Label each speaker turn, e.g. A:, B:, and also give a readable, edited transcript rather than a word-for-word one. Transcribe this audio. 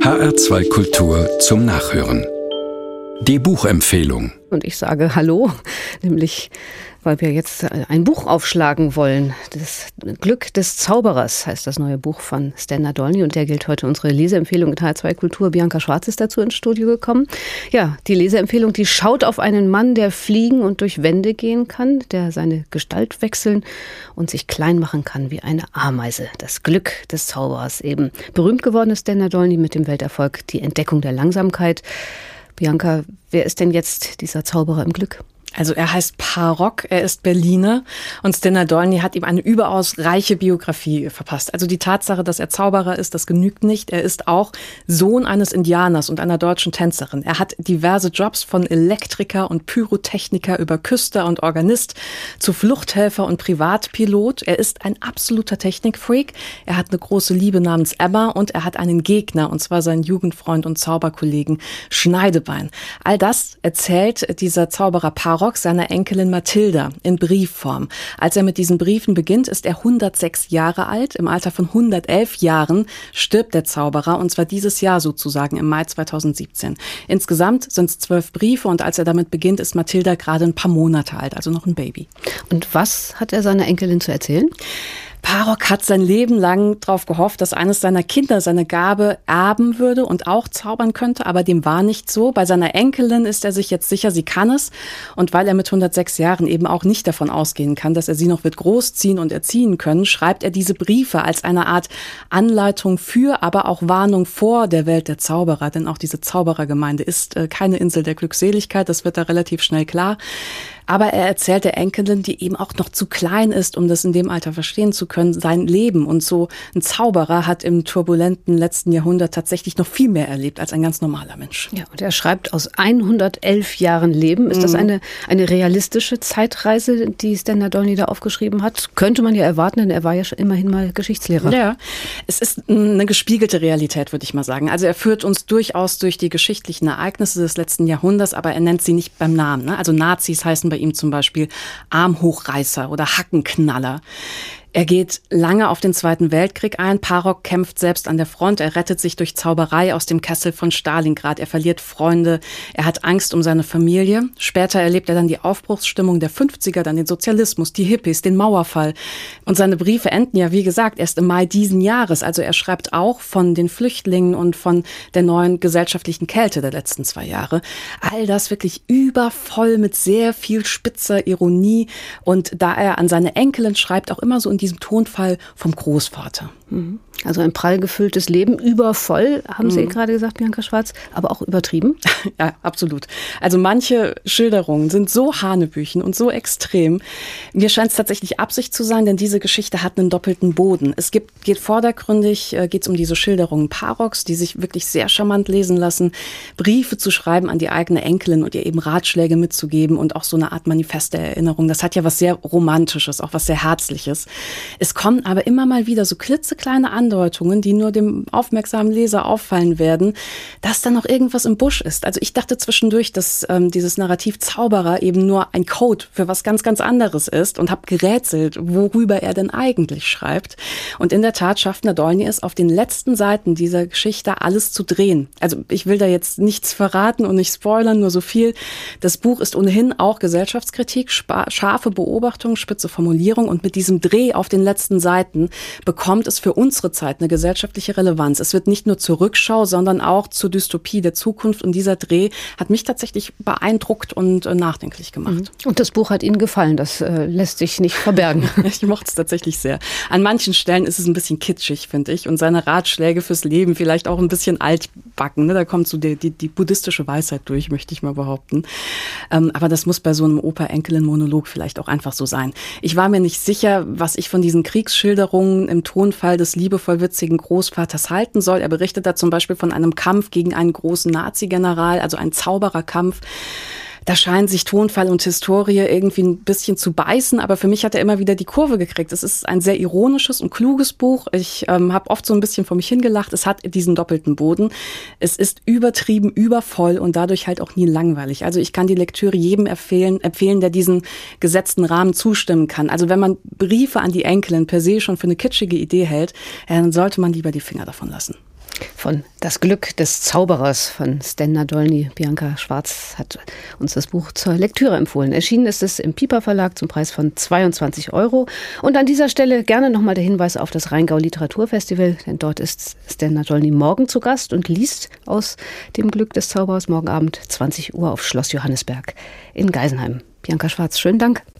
A: HR2 Kultur zum Nachhören. Die Buchempfehlung.
B: Und ich sage Hallo, nämlich weil wir jetzt ein Buch aufschlagen wollen. Das Glück des Zauberers heißt das neue Buch von Stan Nadolny und der gilt heute unsere Leseempfehlung in HR2 Kultur. Bianca Schwarz ist dazu ins Studio gekommen. Ja, die Leseempfehlung, die schaut auf einen Mann, der fliegen und durch Wände gehen kann, der seine Gestalt wechseln und sich klein machen kann wie eine Ameise. Das Glück des Zauberers eben. Berühmt geworden ist Stan Nadolny mit dem Welterfolg Die Entdeckung der Langsamkeit. Bianca, wer ist denn jetzt dieser Zauberer im Glück?
C: Also er heißt Parok, er ist Berliner und Stan Nadolny hat ihm eine überaus reiche Biografie verpasst. Also die Tatsache, dass er Zauberer ist, das genügt nicht. Er ist auch Sohn eines Indianers und einer deutschen Tänzerin. Er hat diverse Jobs von Elektriker und Pyrotechniker über Küster und Organist zu Fluchthelfer und Privatpilot. Er ist ein absoluter Technikfreak. Er hat eine große Liebe namens Emma und er hat einen Gegner, und zwar seinen Jugendfreund und Zauberkollegen Schneidebein. All das erzählt dieser Zauberer Parok seiner Enkelin Mathilda in Briefform. Als er mit diesen Briefen beginnt, ist er 106 Jahre alt. Im Alter von 111 Jahren stirbt der Zauberer, und zwar dieses Jahr sozusagen im Mai 2017. Insgesamt sind es 12 Briefe und als er damit beginnt, ist Mathilda gerade ein paar Monate alt, also noch ein Baby.
B: Und was hat er seiner Enkelin zu erzählen?
C: Parok hat sein Leben lang darauf gehofft, dass eines seiner Kinder seine Gabe erben würde und auch zaubern könnte, aber dem war nicht so. Bei seiner Enkelin ist er sich jetzt sicher, sie kann es. Und weil er mit 106 Jahren eben auch nicht davon ausgehen kann, dass er sie noch wird großziehen und erziehen können, schreibt er diese Briefe als eine Art Anleitung für, aber auch Warnung vor der Welt der Zauberer. Denn auch diese Zauberergemeinde ist keine Insel der Glückseligkeit, das wird da relativ schnell klar. Aber er erzählt der Enkelin, die eben auch noch zu klein ist, um das in dem Alter verstehen zu können, sein Leben. Und so ein Zauberer hat im turbulenten letzten Jahrhundert tatsächlich noch viel mehr erlebt als ein ganz normaler Mensch.
B: Ja, und er schreibt aus 111 Jahren Leben. Ist das eine realistische Zeitreise, die Stan Nadolny da aufgeschrieben hat? Könnte man ja erwarten, denn er war ja schon immerhin mal Geschichtslehrer.
C: Ja, es ist eine gespiegelte Realität, würde ich mal sagen. Also er führt uns durchaus durch die geschichtlichen Ereignisse des letzten Jahrhunderts, aber er nennt sie nicht beim Namen. Ne? Also Nazis heißen bei ihm zum Beispiel Armhochreißer oder Hackenknaller. Er geht lange auf den Zweiten Weltkrieg ein. Parok kämpft selbst an der Front. Er rettet sich durch Zauberei aus dem Kessel von Stalingrad. Er verliert Freunde. Er hat Angst um seine Familie. Später erlebt er dann die Aufbruchsstimmung der 50er, dann den Sozialismus, die Hippies, den Mauerfall. Und seine Briefe enden ja, wie gesagt, erst im Mai diesen Jahres. Also er schreibt auch von den Flüchtlingen und von der neuen gesellschaftlichen Kälte der letzten 2 Jahre. All das wirklich übervoll mit sehr viel spitzer Ironie. Und da er an seine Enkelin schreibt, auch immer so in diesem Tonfall vom Großvater.
B: Also ein prall gefülltes Leben, übervoll, haben Sie gerade gesagt, Bianca Schwarz, aber auch übertrieben?
C: Ja, absolut. Also manche Schilderungen sind so hanebüchen und so extrem. Mir scheint es tatsächlich Absicht zu sein, denn diese Geschichte hat einen doppelten Boden. Geht vordergründig, geht es um diese Schilderungen Paroks, die sich wirklich sehr charmant lesen lassen, Briefe zu schreiben an die eigene Enkelin und ihr eben Ratschläge mitzugeben und auch so eine Art Manifest der Erinnerung. Das hat ja was sehr Romantisches, auch was sehr Herzliches. Es kommen aber immer mal wieder so klitzekleine Andeutungen, die nur dem aufmerksamen Leser auffallen werden, dass da noch irgendwas im Busch ist. Also ich dachte zwischendurch, dass dieses Narrativ Zauberer eben nur ein Code für was ganz, ganz anderes ist und habe gerätselt, worüber er denn eigentlich schreibt. Und in der Tat schafft Nadolny es, auf den letzten Seiten dieser Geschichte alles zu drehen. Also ich will da jetzt nichts verraten und nicht spoilern, nur so viel. Das Buch ist ohnehin auch Gesellschaftskritik, scharfe Beobachtung, spitze Formulierung und mit diesem Dreh auf den letzten Seiten bekommt es für unsere Zeit eine gesellschaftliche Relevanz. Es wird nicht nur zur Rückschau, sondern auch zur Dystopie der Zukunft. Und dieser Dreh hat mich tatsächlich beeindruckt und nachdenklich gemacht.
B: Und das Buch hat Ihnen gefallen, das lässt sich nicht verbergen.
C: Ich mochte es tatsächlich sehr. An manchen Stellen ist es ein bisschen kitschig, finde ich. Und seine Ratschläge fürs Leben vielleicht auch ein bisschen altbacken. Ne? Da kommt so die buddhistische Weisheit durch, möchte ich mal behaupten. Aber das muss bei so einem Opa-Enkelin-Monolog vielleicht auch einfach so sein. Ich war mir nicht sicher, was ich von diesen Kriegsschilderungen im Tonfall des liebevoll witzigen Großvaters halten soll. Er berichtet da zum Beispiel von einem Kampf gegen einen großen Nazi-General, also ein Zaubererkampf. Da scheinen sich Tonfall und Historie irgendwie ein bisschen zu beißen, aber für mich hat er immer wieder die Kurve gekriegt. Es ist ein sehr ironisches und kluges Buch. Ich habe oft so ein bisschen vor mich hingelacht. Es hat diesen doppelten Boden. Es ist übertrieben, übervoll und dadurch halt auch nie langweilig. Also ich kann die Lektüre jedem empfehlen, der diesen gesetzten Rahmen zustimmen kann. Also wenn man Briefe an die Enkelin per se schon für eine kitschige Idee hält, dann sollte man lieber die Finger davon lassen.
B: Von Das Glück des Zauberers von Sten Dolny. Bianca Schwarz hat uns das Buch zur Lektüre empfohlen. Erschienen ist es im Piper Verlag zum Preis von 22 €. Und an dieser Stelle gerne nochmal der Hinweis auf das Rheingau Literaturfestival, denn dort ist Sten Dolny morgen zu Gast und liest aus dem Glück des Zauberers morgen Abend 20 Uhr auf Schloss Johannisberg in Geisenheim. Bianca Schwarz, schönen Dank.